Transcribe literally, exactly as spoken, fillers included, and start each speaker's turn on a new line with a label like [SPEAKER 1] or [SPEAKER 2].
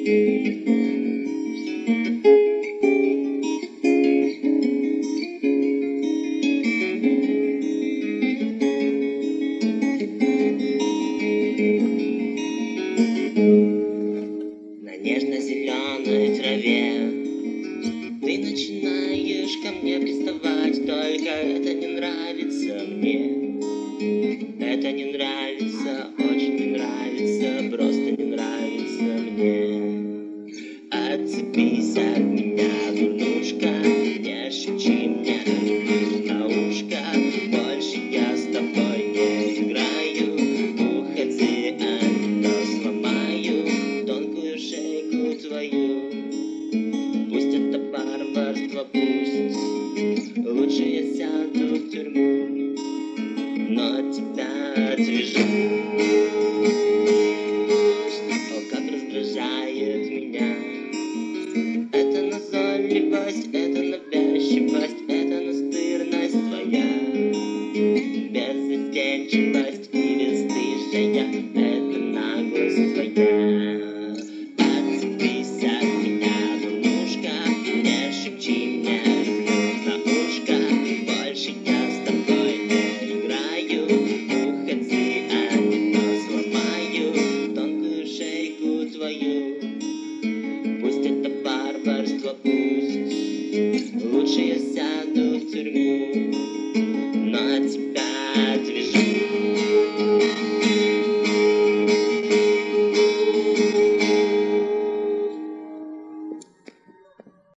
[SPEAKER 1] На нежно-зеленой траве ты начинаешь ко мне приставать, только это не нравится мне. Это не нравится, очень не нравится, просто не нравится мне. Отцепись от меня, дурнушка, не шепчи мне на ушко, больше я с тобой не играю. Уходи, а не то сломаю тонкую шейку твою. Пусть это варварство, пусть лучше я сяду в тюрьму, но от тебя отвяжу. О, как раздражает меня эта назойливость, эта навязчивость, эта настырность твоя, беззастенчивость и бесстыжая, это наглость твоя. Отцепись от меня, дурнушка, не шепчи мне на ушко, больше я с тобой не играю. Уходи, а не то сломаю тонкую шейку твою. Пусть это варварство, пусть лучше я сяду в тюрьму.